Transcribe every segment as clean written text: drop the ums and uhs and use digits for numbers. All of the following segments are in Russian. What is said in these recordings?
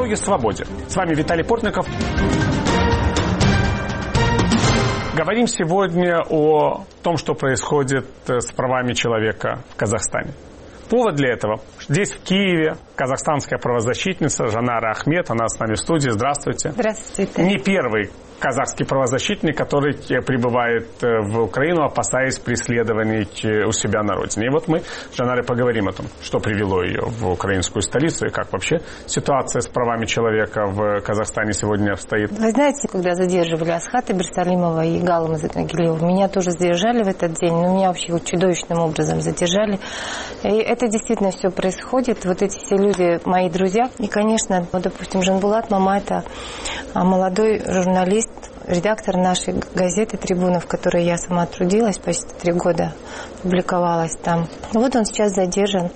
дороге свободе. С вами Виталий Портников. Говорим сегодня о том, что происходит с правами человека в Казахстане. Повод для этого. Здесь, в Киеве, казахстанская правозащитница Жанара Ахмет. Она с нами в студии. Здравствуйте. Здравствуйте. Не первый казахский правозащитник, который прибывает в Украину, опасаясь преследований у себя на родине. И вот мы с Жанарой поговорим о том, что привело ее в украинскую столицу и как вообще ситуация с правами человека в Казахстане сегодня обстоит. Вы знаете, когда задерживали Асхата Берсалимова и Галама Загилева, меня тоже задержали в этот день, но меня вообще чудовищным образом задержали. И это действительно все происходит. Вот эти все люди, мои друзья. И, конечно, вот, допустим, Жанбулат Мама, это молодой журналист, редактор нашей газеты «Трибуна», в которой я сама трудилась, почти 3 года публиковалась там. Вот он сейчас задержан.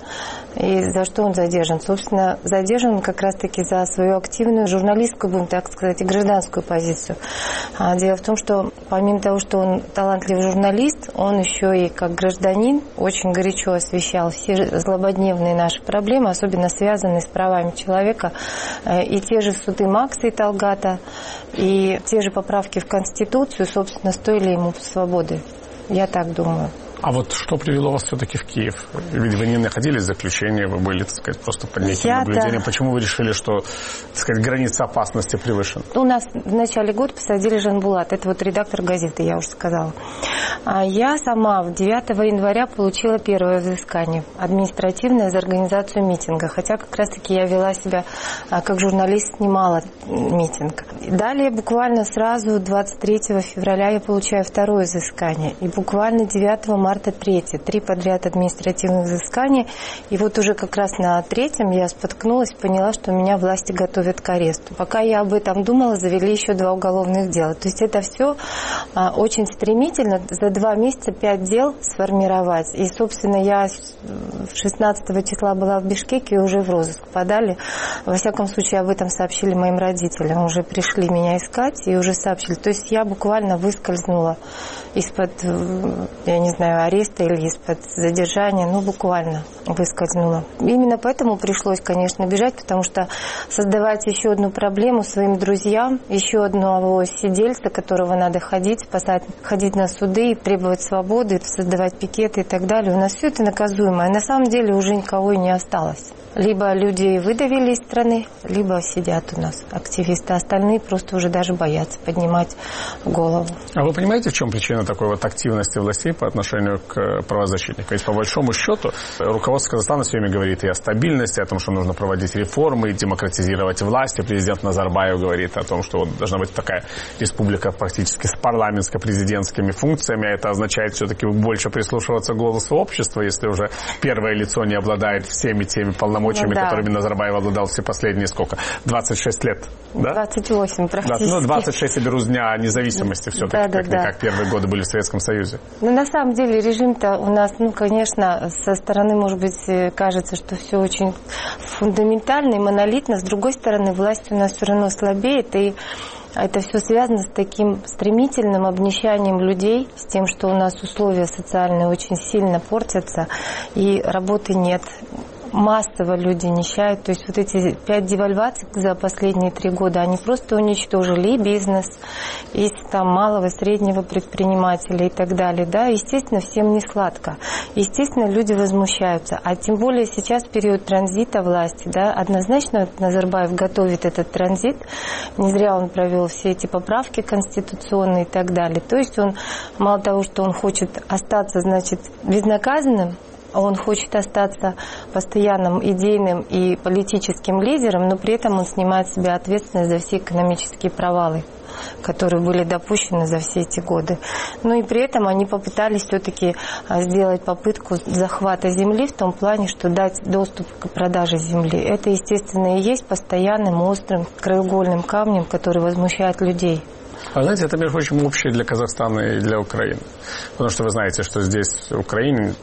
И за что он задержан? Собственно, задержан как раз-таки за свою активную журналистскую, будем так сказать, и гражданскую позицию. Дело в том, что помимо того, что он талантливый журналист, он еще и как гражданин очень горячо освещал все злободневные наши проблемы, особенно связанные с правами человека. И те же суды Макса и Талгата, и те же поправки в Конституцию, собственно, стоили ему свободы. Я так думаю. А вот что привело вас все-таки в Киев? Ведь вы не находились в заключении, вы были, так сказать, просто под неким наблюдением. Почему вы решили, что, так сказать, граница опасности превышена? У нас в начале года посадили Жанбулат. Это вот редактор газеты, я уже сказала. А я сама 9 января получила первое взыскание административное за организацию митинга. Хотя как раз-таки я вела себя как журналист, снимала митинг. Далее буквально сразу 23 февраля я получаю второе взыскание. И буквально 9 марта 3 подряд административных взысканий. И вот уже как раз на 3-м я споткнулась, поняла, что меня власти готовят к аресту. Пока я об этом думала, завели еще 2 уголовных дела. То есть это все очень стремительно. За 2 месяца 5 дел сформировать. И, собственно, я 16 числа была в Бишкеке и уже в розыск подали. Во всяком случае, об этом сообщили моим родителям. Уже пришли меня искать и уже сообщили. То есть я буквально выскользнула из-под, я не знаю, ареста или из-под задержания, буквально выскользнула. Именно поэтому пришлось, конечно, бежать, потому что создавать еще одну проблему своим друзьям, еще одного сидельца, которого надо ходить, спасать, ходить на суды, требовать свободы, создавать пикеты и так далее. У нас все это наказуемо, а на самом деле уже никого и не осталось. Либо люди выдавили из страны, либо сидят у нас активисты. Остальные просто уже даже боятся поднимать голову. А вы понимаете, в чем причина такой вот активности властей по отношению к правозащитникам? Ведь по большому счету руководство Казахстана все время говорит и о стабильности, о том, что нужно проводить реформы, демократизировать власть. И президент Назарбаев говорит о том, что должна быть такая республика практически с парламентско-президентскими функциями. А это означает все-таки больше прислушиваться к голосу общества, если уже первое лицо не обладает всеми теми полномочиями, которыми Назарбаев обладал все последние сколько? 26 лет, да? 28 практически. 26 я беру с дня независимости все-таки, как первые годы были в Советском Союзе. На самом деле режим-то у нас, конечно, со стороны, может быть, кажется, что все очень фундаментально и монолитно. С другой стороны, власть у нас все равно слабеет, и это все связано с таким стремительным обнищанием людей, с тем, что у нас условия социальные очень сильно портятся, и работы нет. Массово люди нищают. То есть вот эти 5 девальваций за последние 3 года, они просто уничтожили и бизнес, и там малого, среднего предпринимателя и так далее. Да, естественно, всем не сладко. Естественно, люди возмущаются. А тем более сейчас период транзита власти. Да, однозначно Назарбаев готовит этот транзит. Не зря он провел все эти поправки конституционные и так далее. То есть он, мало того, что он хочет остаться, значит, безнаказанным, он хочет остаться постоянным идейным и политическим лидером, но при этом он снимает с себя ответственность за все экономические провалы, которые были допущены за все эти годы. Ну и при этом они попытались все-таки сделать попытку захвата земли в том плане, что дать доступ к продаже земли. Это, естественно, и есть постоянным острым краеугольным камнем, который возмущает людей. А знаете, это, между прочим, общее для Казахстана и для Украины. Потому что вы знаете, что здесь в Украине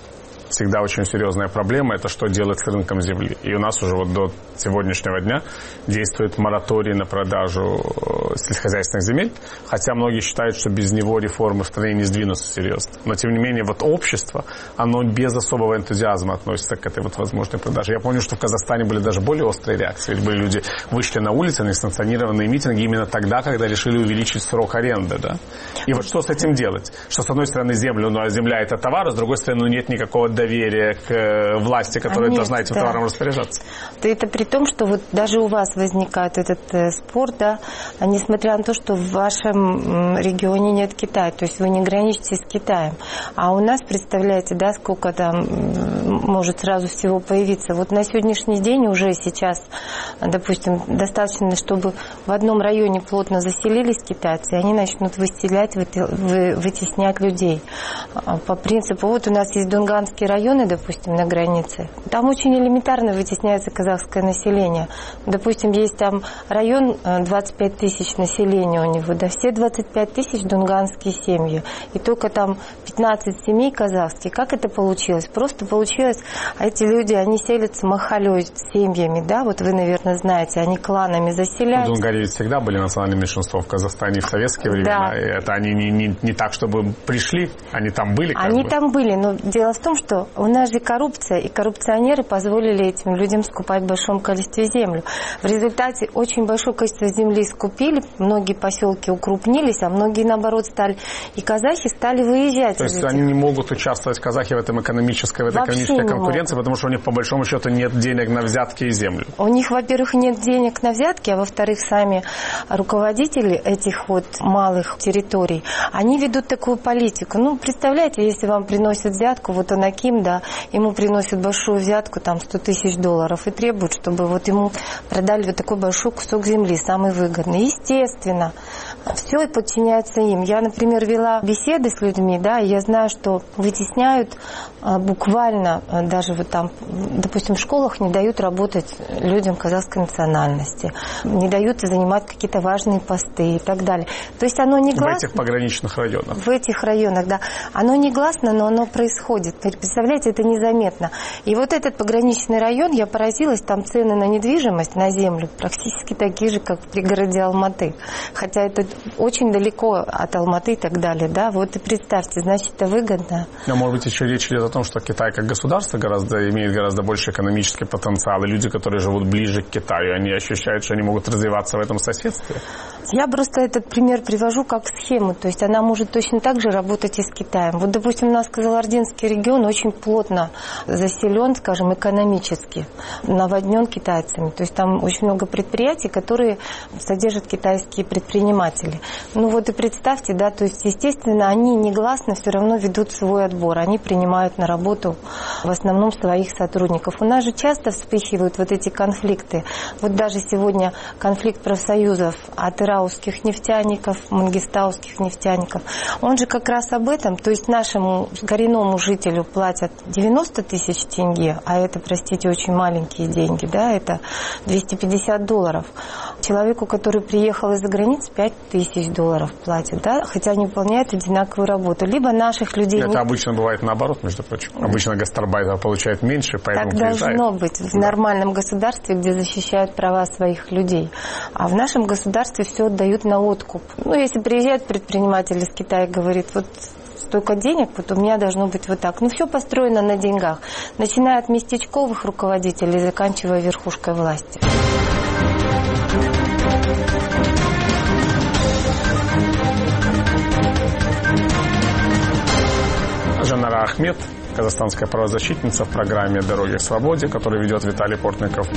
всегда очень серьезная проблема, это что делать с рынком земли. И у нас уже вот до сегодняшнего дня действует мораторий на продажу сельскохозяйственных земель, хотя многие считают, что без него реформы в стране не сдвинутся серьезно. Но, тем не менее, вот общество, оно без особого энтузиазма относится к этой вот возможной продаже. Я помню, что в Казахстане были даже более острые реакции. Ведь были люди, вышли на улицы, на несанкционированные митинги именно тогда, когда решили увеличить срок аренды. Да? И вот что с этим делать? Что, с одной стороны, земля – это товар, а с другой стороны, нет никакого доверия к власти, которая должна этим товаром распоряжаться. Это при том, что вот даже у вас возникает этот спор, да, несмотря на то, что в вашем регионе нет Китая, то есть вы не граничите с Китаем. А у нас, представляете, да, сколько там может сразу всего появиться. Вот на сегодняшний день уже сейчас, допустим, достаточно, чтобы в одном районе плотно заселились китайцы, и они начнут выселять, вытеснять людей. По принципу, вот у нас есть дунганские районы, допустим, на границе. Там очень элементарно вытесняется казахское население. Допустим, есть там район 25 тысяч населения у него, да, все 25 тысяч дунганские семьи. И только там 15 семей казахских. Как это получилось? Просто получилось, эти люди, они селятся махалёй с семьями, да, вот вы, наверное, знаете, они кланами заселяются. В Дунгарии всегда были национальные меньшинства, в Казахстане в советские времена. Да. Это они не так, чтобы пришли, они там были. Они там были, но дело в том, что у нас же коррупция, и коррупционеры позволили этим людям скупать в большом количестве землю. В результате очень большое количество земли скупили, многие поселки укрупнились, а многие, наоборот, стали, и казахи стали выезжать. То есть они не могут участвовать, казахи, в этой экономической конкуренции, потому что у них, по большому счету, нет денег на взятки и землю. У них, во-первых, нет денег на взятки, а во-вторых, сами руководители этих вот малых территорий, они ведут такую политику. Ну, представляете, если вам приносят взятку, вот он Аким, да, ему приносят большую взятку, там, $100 тысяч, и требуют, чтобы вот ему продали вот такой большой кусок земли, самый выгодный. Естественно, все и подчиняется им. Я, например, вела беседы с людьми, да, и я знаю, что вытесняют буквально, даже вот там, допустим, в школах не дают работать людям казахской национальности, не дают занимать какие-то важные посты и так далее. То есть оно не гласно. В этих пограничных районах. В этих районах, да. Оно не гласно, но оно происходит. Представляете, это незаметно. И вот этот пограничный район, я поразилась, там цены на недвижимость, на землю практически такие же, как в пригороде Алматы. Хотя это очень далеко от Алматы и так далее, да. Вот и представьте, значит, это выгодно. Но, может быть, еще речь идет о том, что Китай как государство имеет гораздо больше экономический потенциал, и люди, которые живут ближе к Китаю, они ощущают, что они могут развиваться в этом соседстве. Я просто этот пример привожу как схему, то есть она может точно так же работать и с Китаем. Вот, допустим, у нас Кызылординский регион очень плотно заселен, скажем, экономически, наводнен китайцами. То есть там очень много предприятий, которые содержат китайские предприниматели. Ну вот и представьте, да, то есть, естественно, они негласно все равно ведут свой отбор. Они принимают на работу в основном своих сотрудников. У нас же часто вспыхивают вот эти конфликты. Вот даже сегодня конфликт профсоюзов от ираусских нефтяников, мангистауских нефтяников, он же как раз об этом. То есть нашему коренному жителю платят 90 тысяч тенге, а это, простите, очень маленькие деньги, да, это $250. Человеку, который приехал из-за границы, $5 тысяч платят, да, хотя они выполняют одинаковую работу. Либо наших людей... Это обычно бывает наоборот, между прочим. Обычно гастарбайтер получает меньше, поэтому так приезжает. Должно быть в нормальном государстве, где защищают права своих людей. А в нашем государстве все отдают на откуп. Ну, если приезжает предприниматель из Китая и говорит, вот столько денег, вот у меня должно быть вот так. Ну, все построено на деньгах. Начиная от местечковых руководителей, заканчивая верхушкой власти. Жанара Ахмед, казахстанская правозащитница в программе «Дороги к свободе», которую ведет Виталий Портников.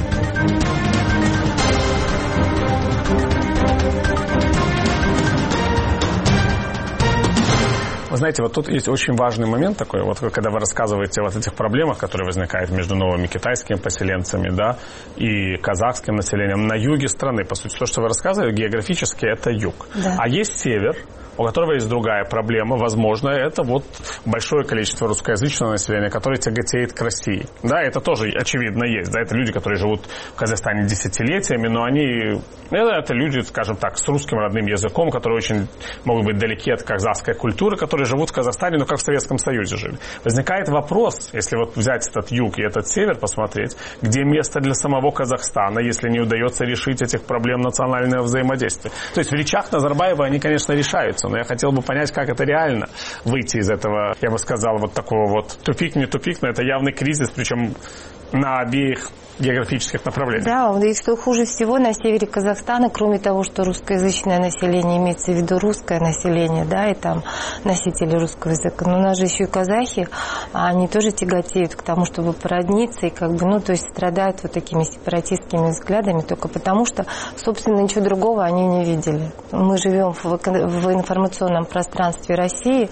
Вы знаете, вот тут есть очень важный момент такой, вот когда вы рассказываете о вот этих проблемах, которые возникают между новыми китайскими поселенцами, да, и казахским населением на юге страны. По сути, то, что вы рассказываете, географически это юг. Да. А есть север, у которого есть другая проблема, возможно, это вот большое количество русскоязычного населения, которое тяготеет к России. Да, это тоже очевидно есть. Да, это люди, которые живут в Казахстане десятилетиями, но они, это люди, скажем так, с русским родным языком, которые очень могут быть далеки от казахской культуры, которые живут в Казахстане, но как в Советском Союзе жили. Возникает вопрос, если вот взять этот юг и этот север посмотреть, где место для самого Казахстана, если не удается решить этих проблем национального взаимодействия. То есть в речах Назарбаева они, конечно, решаются, но я хотел бы понять, как это реально выйти из этого, я бы сказал, вот такого вот тупик, не тупик, но это явный кризис, причем на обеих географических направлениях. Да, и что хуже всего, на севере Казахстана, кроме того, что русскоязычное население, имеется в виду русское население, да, и там носители русского языка, но у нас же еще и казахи, они тоже тяготеют к тому, чтобы породниться, и как бы, ну, то есть страдают вот такими сепаратистскими взглядами только потому, что, собственно, ничего другого они не видели. Мы живем в информационном пространстве России.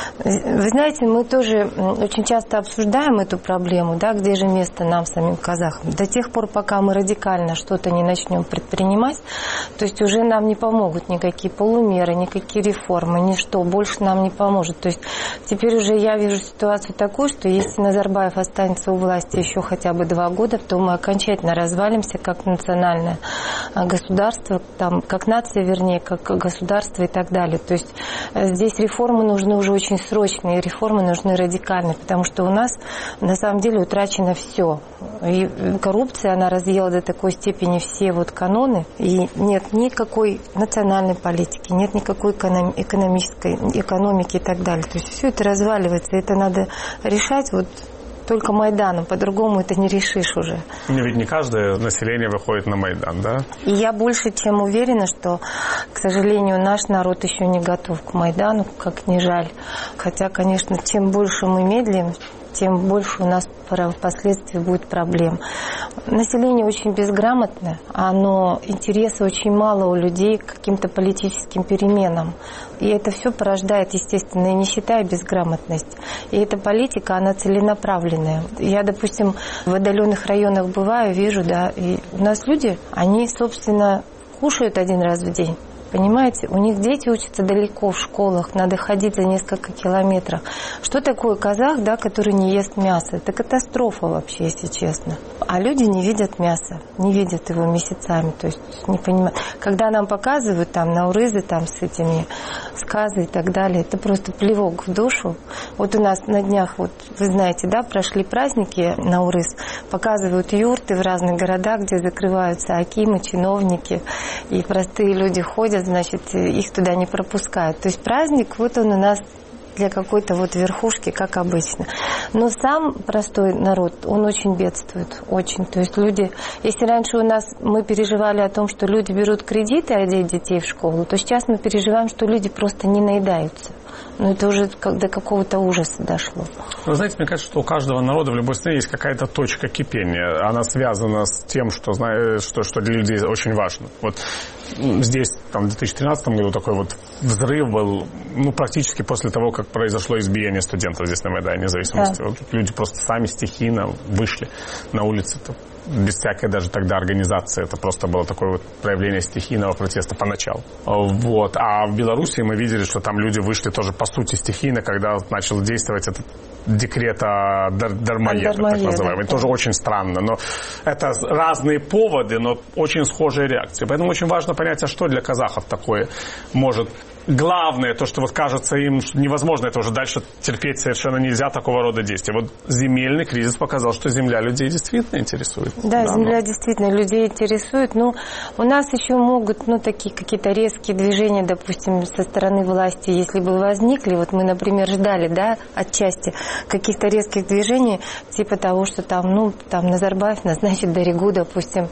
Вы знаете, мы тоже очень часто обсуждаем эту проблему, да, где же место нам, самим казахам. До тех пор, пока мы радикально что-то не начнем предпринимать, то есть уже нам не помогут никакие полумеры, никакие реформы, ничто больше нам не поможет. То есть теперь уже я вижу ситуацию такую, что если Назарбаев останется у власти еще хотя бы 2 года, то мы окончательно развалимся как национальное государство, там, как нация, вернее, как государство и так далее. То есть здесь реформы нужны уже очень срочные, реформы нужны радикальные, потому что у нас на самом деле утрачено все. И коррупция, она разъела до такой степени все вот каноны, и нет никакой национальной политики, нет никакой экономической экономики и так далее. То есть все это разваливается, это надо решать вот только Майданом, по-другому это не решишь уже. Но ведь не каждое население выходит на Майдан, да? И я больше чем уверена, что, к сожалению, наш народ еще не готов к Майдану, как ни жаль. Хотя, конечно, чем больше мы медлим, тем больше у нас впоследствии будет проблем. Население очень безграмотное, но интереса очень мало у людей к каким-то политическим переменам. И это все порождает, естественно, и нищета, и безграмотность. И эта политика, она целенаправленная. Я, допустим, в отдаленных районах бываю, вижу, да, и у нас люди, они, собственно, кушают 1 раз в день. Понимаете, у них дети учатся далеко в школах, надо ходить за несколько километров. Что такое казах, да, который не ест мясо? Это катастрофа вообще, если честно. А люди не видят мяса, не видят его месяцами, то есть не понимают. Когда нам показывают там наурызы там с этими сказы и так далее, это просто плевок в душу. Вот у нас на днях, вот вы знаете, да, прошли праздники наурыз, показывают юрты в разных городах, где закрываются акимы, чиновники, и простые люди ходят, значит, их туда не пропускают. То есть праздник, вот он у нас для какой-то вот верхушки, как обычно. Но сам простой народ, он очень бедствует, очень. То есть люди, если раньше у нас мы переживали о том, что люди берут кредиты одеть детей в школу, то сейчас мы переживаем, что люди просто не наедаются. Но это уже до какого-то ужаса дошло. Вы знаете, мне кажется, что у каждого народа в любой стране есть какая-то точка кипения. Она связана с тем, что для людей очень важно. Вот здесь, там, в 2013 году такой вот взрыв был, ну, практически после того, как произошло избиение студентов здесь на Майдане Независимости. Да. Вот люди просто сами стихийно вышли на улицы, без всякой даже тогда организации. Это просто было такое вот проявление стихийного протеста поначалу. Вот. А в Беларуси мы видели, что там люди вышли тоже по сути стихийно, когда начал действовать этот декрет о Дармоеде, так называемый. Да. Тоже очень странно. Но это разные поводы, но очень схожие реакции. Поэтому очень важно понять, а что для казахов такое может... Главное, то, что вот кажется им невозможно, это уже дальше терпеть совершенно нельзя, такого рода действия. Вот земельный кризис показал, что земля людей действительно интересует. Да, земля действительно людей интересует. Но у нас еще могут, такие какие-то резкие движения, допустим, со стороны власти, если бы возникли. Вот мы, например, ждали, да, отчасти каких-то резких движений, типа того, что там Назарбаев назначит Даригу, допустим,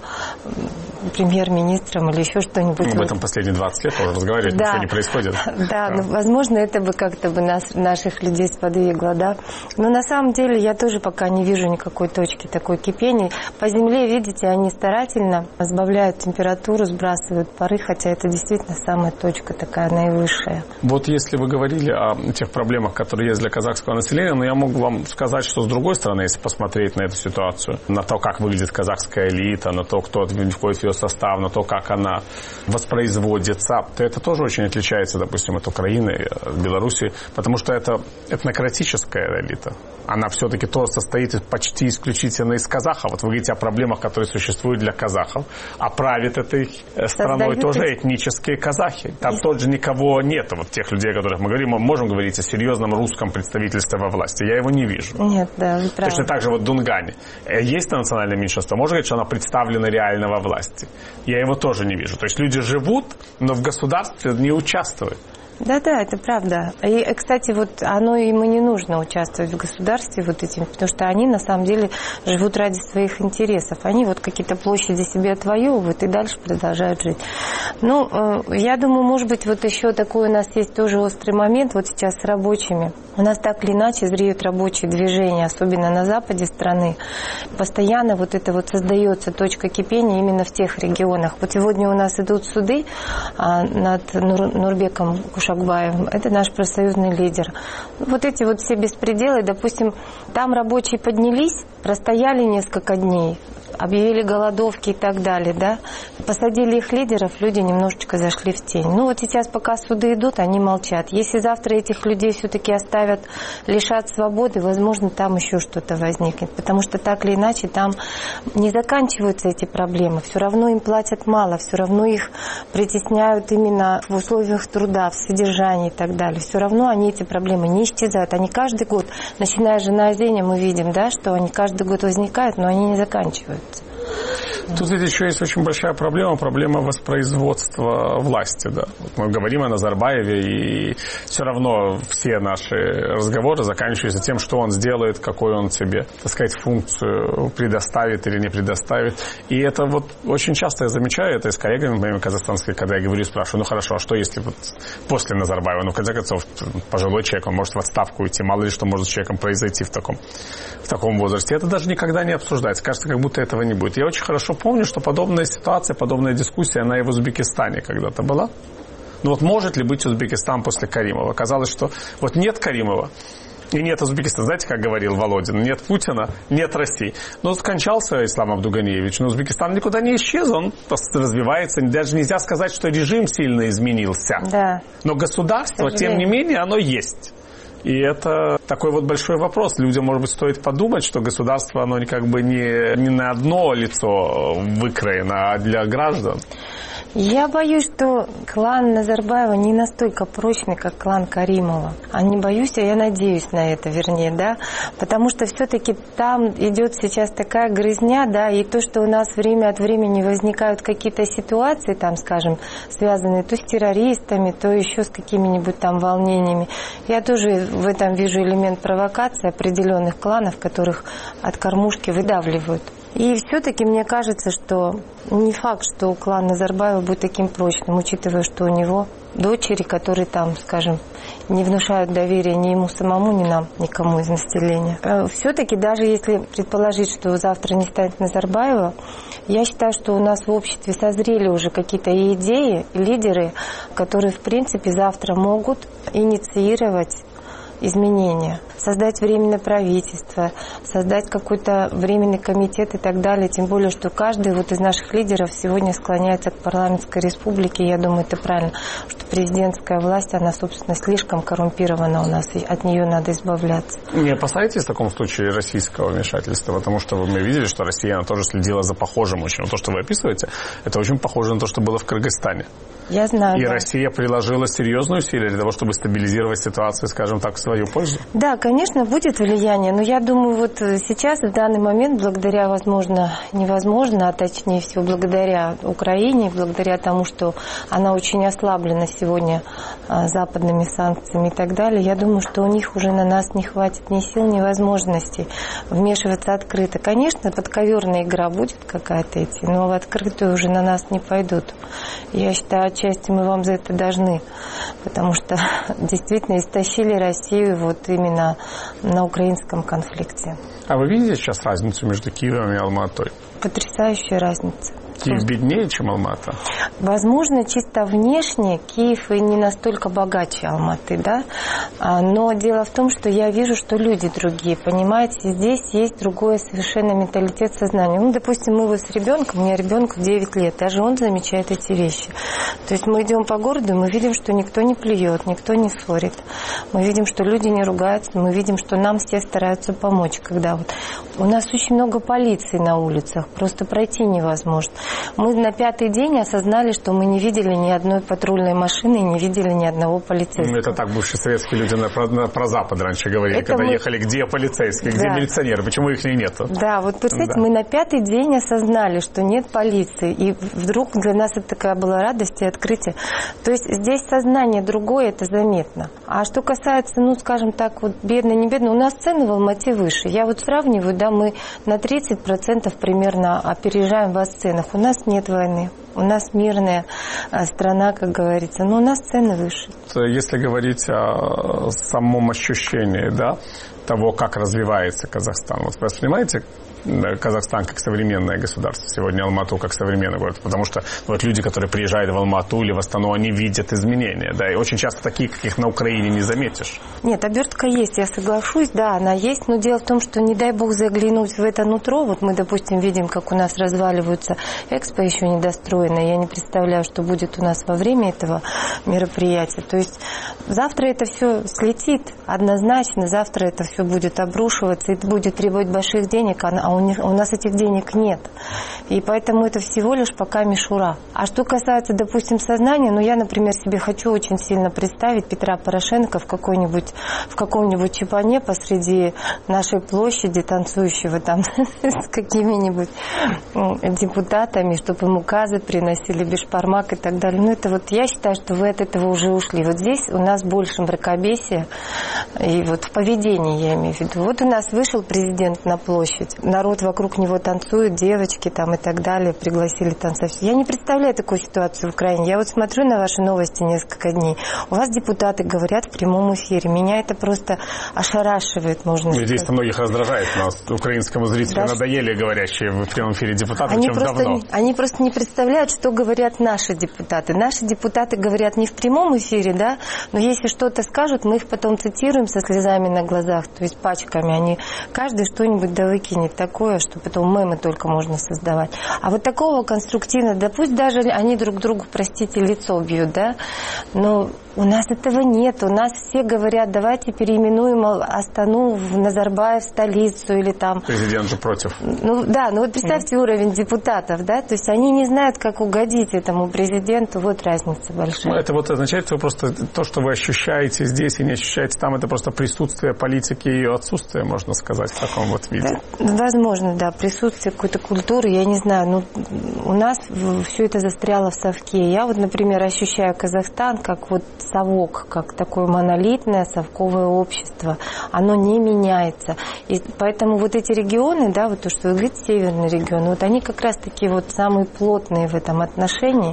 премьер-министром или еще что-нибудь. Об этом последние 20 лет уже разговаривать, да. Ничего не происходит. Да, но, возможно, это бы как-то бы наших людей сподвигло, да. Но на самом деле я тоже пока не вижу никакой точки такой кипения. По земле, видите, они старательно сбавляют температуру, сбрасывают пары, хотя это действительно самая точка такая наивысшая. Вот если вы говорили о тех проблемах, которые есть для казахского населения, но я могу вам сказать, что с другой стороны, если посмотреть на эту ситуацию, на то, как выглядит казахская элита, на то, кто входит в ее состав, на то, как она воспроизводится, то это тоже очень отличается, допустим, от Украины, от Беларуси, потому что это этнократическая элита. Она все-таки тоже состоит почти исключительно из казахов. Вот вы говорите о проблемах, которые существуют для казахов, а правит этой страной тоже этнические казахи. Там тоже никого нет, вот тех людей, о которых мы говорим. Мы можем говорить о серьезном русском представительстве во власти. Я его не вижу. Нет, да, вы правы. Точно так же вот в Дунгане. Есть национальное меньшинство, можно говорить, что оно представлено реально во власти. Я его тоже не вижу. То есть люди живут, но в государстве не участвуют. Да, это правда. И, кстати, вот оно им и не нужно участвовать в государстве вот этим, потому что они на самом деле живут ради своих интересов. Они вот какие-то площади себе отвоевывают и дальше продолжают жить. Ну, я думаю, может быть, вот еще такой у нас есть тоже острый момент вот сейчас с рабочими. У нас так или иначе зреют рабочие движения, особенно на западе страны. Постоянно вот это вот создается точка кипения именно в тех регионах. Вот сегодня у нас идут суды над Нурбеком Кушакбаевым. Это наш профсоюзный лидер. Вот эти вот все беспределы, допустим, там рабочие поднялись, простояли несколько дней, объявили голодовки и так далее, да, посадили их лидеров, люди немножечко зашли в тень. Ну вот сейчас, пока суды идут, они молчат. Если завтра этих людей все-таки оставят, лишат свободы, возможно, там еще что-то возникнет, потому что так или иначе там не заканчиваются эти проблемы. Все равно им платят мало, все равно их притесняют именно в условиях труда, в содержании и так далее. Все равно они, эти проблемы, не исчезают. Они каждый год, начиная же на Озене, мы видим, да, что они каждый год возникают, но они не заканчиваются. Тут ведь еще есть очень большая проблема воспроизводства власти. Да. Вот мы говорим о Назарбаеве, и все равно все наши разговоры заканчиваются тем, что он сделает, какую он себе, так сказать, функцию предоставит или не предоставит. И это вот очень часто я замечаю, это и с коллегами моими казахстанскими, когда я говорю, спрашиваю, ну хорошо, а что если вот после Назарбаева, ну в конце концов, пожилой человек, он может в отставку уйти, мало ли что может с человеком произойти в таком возрасте. Это даже никогда не обсуждается, кажется, как будто этого не будет. Я очень хорошо помню, что подобная ситуация, подобная дискуссия, она и в Узбекистане когда-то была. Ну вот может ли быть Узбекистан после Каримова? Оказалось, что вот нет Каримова и нет Узбекистана. Знаете, как говорил Володин? Нет Путина, нет России. Но скончался Ислам Абдуганиевич, но Узбекистан никуда не исчез, он развивается. Даже нельзя сказать, что режим сильно изменился. Да. Но государство, тем не менее, оно есть. И это такой вот большой вопрос. Людям, может быть, стоит подумать, что государство, оно как бы не на одно лицо выкроено, а для граждан. Я боюсь, что клан Назарбаева не настолько прочный, как клан Каримова. А не боюсь, а я надеюсь на это, вернее, да. Потому что все-таки там идет сейчас такая грызня, да, и то, что у нас время от времени возникают какие-то ситуации, там, скажем, связанные то с террористами, то еще с какими-нибудь там волнениями. Я тоже в этом вижу элемент провокации определенных кланов, которых от кормушки выдавливают. И все-таки мне кажется, что не факт, что клан Назарбаева будет таким прочным, учитывая, что у него дочери, которые там, скажем, не внушают доверия ни ему самому, ни нам, никому из населения. Все-таки даже если предположить, что завтра не станет Назарбаева, я считаю, что у нас в обществе созрели уже какие-то идеи, лидеры, которые, в принципе, завтра могут инициировать изменения, создать временное правительство, создать какой-то временный комитет и так далее. Тем более, что каждый вот из наших лидеров сегодня склоняется к парламентской республике. Я думаю, это правильно, что президентская власть, она, собственно, слишком коррумпирована у нас, и от нее надо избавляться. Не опасаетесь в таком случае российского вмешательства? Потому что мы видели, что Россия, она тоже следила за похожим очень. Но то, что вы описываете, это очень похоже на то, что было в Кыргызстане. Я знаю. И да. Россия приложила серьезные усилия для того, чтобы стабилизировать ситуацию, скажем так, в свою пользу? Да, конечно, будет влияние, но я думаю, вот сейчас, в данный момент, благодаря, возможно, невозможно, а точнее всего благодаря Украине, благодаря тому, что она очень ослаблена сегодня западными санкциями и так далее, я думаю, что у них уже на нас не хватит ни сил, ни возможностей вмешиваться открыто. Конечно, подковерная игра будет какая-то идти, но в открытую уже на нас не пойдут. Я считаю, отчасти мы вам за это должны, потому что действительно истощили Россию вот именно на украинском конфликте. А вы видите сейчас разницу между Киевом и Алма-Атой? Потрясающая разница. Киев беднее, чем Алмата? Возможно, чисто внешне Киев и не настолько богаче Алматы, да? Но дело в том, что я вижу, что люди другие, понимаете? Здесь есть другой совершенно менталитет сознания. Ну, допустим, мы вот с ребенком, у меня ребенку 9 лет, даже он замечает эти вещи. То есть мы идем по городу, и мы видим, что никто не плюет, никто не ссорит. Мы видим, что люди не ругаются, мы видим, что нам все стараются помочь. Когда вот у нас очень много полиции на улицах, просто пройти невозможно. Мы на 5-й день осознали, что мы не видели ни одной патрульной машины и не видели ни одного полицейского. Ну, это так бывшие советские люди про Запад раньше говорили, это когда ехали, где полицейские, где милиционеры, почему их нету? Да, вот представляете, мы на 5-й день осознали, что нет полиции, и вдруг для нас это такая была радость и открытие. То есть здесь сознание другое, это заметно. А что касается, ну, скажем так, вот бедно, не бедно, у нас цены в Алмате выше. Я вот сравниваю, да, мы на 30% примерно опережаем вас в ценах. У нас нет войны. У нас мирная страна, как говорится, но у нас цены выше. Если говорить о самом ощущении, да, того, как развивается Казахстан, вот вы воспринимаете Казахстан как современное государство, сегодня Алмату как современный город, потому что вот люди, которые приезжают в Алмату или в Астану, они видят изменения, да, и очень часто такие, каких на Украине не заметишь. Нет, обертка есть, я соглашусь, да, она есть, но дело в том, что не дай бог заглянуть в это нутро, вот мы, допустим, видим, как у нас разваливаются Экспо еще недостроенное, я не представляю, что будет у нас во время этого мероприятия, то есть завтра это все слетит, однозначно, завтра это все будет обрушиваться, это будет требовать больших денег, а у нас этих денег нет. И поэтому это всего лишь пока мишура. А что касается, допустим, сознания, ну, я, например, себе хочу очень сильно представить Петра Порошенко в каком-нибудь чапане посреди нашей площади, танцующего там с какими-нибудь депутатами, чтобы им указы приносили, бешпармак и так далее. Ну, это вот я считаю, что вы от этого уже ушли. Вот здесь у нас больше мракобесия, и вот в поведении я имею в виду. Вот у нас вышел президент на площадь, народ вокруг него танцует, девочки там и так далее, пригласили танцевать. Я не представляю такую ситуацию в Украине. Я вот смотрю на ваши новости несколько дней. У вас депутаты говорят в прямом эфире. Меня это просто ошарашивает, можно сказать. Здесь-то многих раздражает. У нас украинскому зрителю надоели говорящие в прямом эфире депутаты, чем давно. Они просто не представляют, что говорят наши депутаты. Наши депутаты говорят не в прямом эфире, да, но если что-то скажут, мы их потом цитируем со слезами на глазах, то есть пачками. Они каждый что-нибудь да выкинет такое, что потом мемы только можно создавать. А вот такого конструктивно, да пусть даже они друг другу, простите, лицо бьют, да, но у нас этого нет. У нас все говорят, давайте переименуем Астану в Назарбаев, столицу или там... Президент же против. Ну да, ну вот представьте уровень депутатов, да, то есть они не знают, как угодить этому президенту, вот разница большая. Ну, это вот означает, что просто то, что вы ощущаете здесь и не ощущаете там, это просто присутствие политики и ее отсутствие, можно сказать, в таком вот виде. Да, возможно, да, присутствие какой-то культуры, я не знаю, ну, у нас все это застряло в совке. Я вот, например, ощущаю Казахстан как вот совок, как такое монолитное совковое общество. Оно не меняется. И поэтому вот эти регионы, да, вот то, что вы говорите, северный регион, вот они как раз-таки вот самые плотные в этом отношении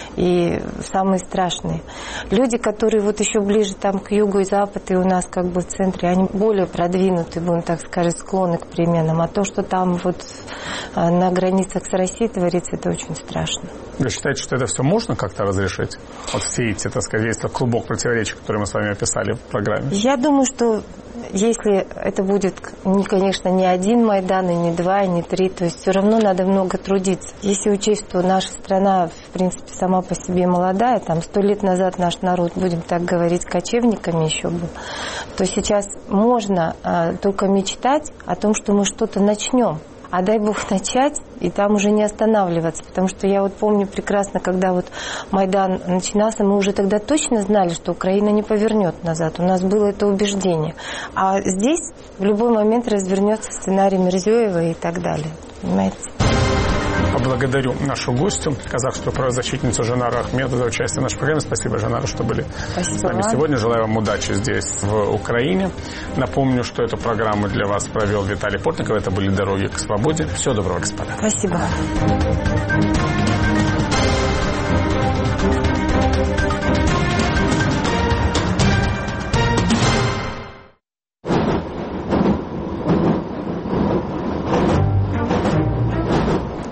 и самые страшные. Люди, которые вот еще ближе там к югу и западу, и у нас как бы в центре, они более продвинутые, будем так сказать, склонны к переменам. А то, что там вот на границах с Россией творится, это очень страшно. Вы считаете, что это все можно как-то разрешить? Вот все эти, так сказать, весь клубок противоречий, который мы с вами описали в программе? Я думаю, что если это будет, конечно, не один Майдан, и не два, и не три, то есть все равно надо много трудиться. Если учесть, что наша страна, в принципе, сама по себе молодая, там 100 лет назад наш народ, будем так говорить, кочевниками еще был, то сейчас можно только мечтать о том, что мы что-то начнем. А дай Бог начать, и там уже не останавливаться. Потому что я вот помню прекрасно, когда вот Майдан начинался, мы уже тогда точно знали, что Украина не повернет назад. У нас было это убеждение. А здесь в любой момент развернется сценарий Мирзиёева и так далее. Понимаете? Благодарю нашу гостью, казахскую правозащитницу Жанару Ахметову, за участие в нашей программе. Спасибо, Жанара, что были с нами сегодня. Желаю вам удачи здесь, в Украине. Напомню, что эту программу для вас провел Виталий Портников. Это были «Дороги к свободе». Всего доброго, господа. Спасибо.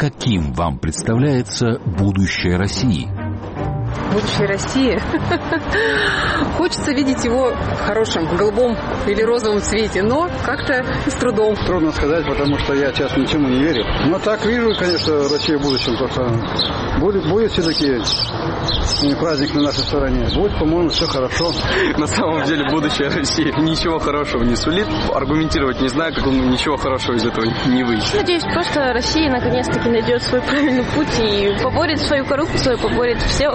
каким вам представляется будущее России? Будущее России. Хочется видеть его в хорошем, голубом или розовом цвете, но как-то с трудом. Трудно сказать, потому что я сейчас ничему не верю. Но так вижу, конечно, Россию в будущем. Только будет все-таки праздник на нашей стороне. Будет, по-моему, все хорошо. На самом деле будущее России ничего хорошего не сулит. Аргументировать не знаю, как ничего хорошего из этого не выйдет. Надеюсь, просто Россия наконец-таки найдет свой правильный путь и поборет свою коррупцию, поборет все.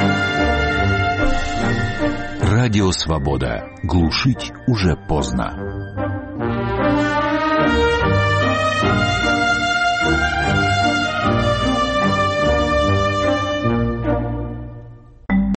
Радио «Свобода». Глушить уже поздно.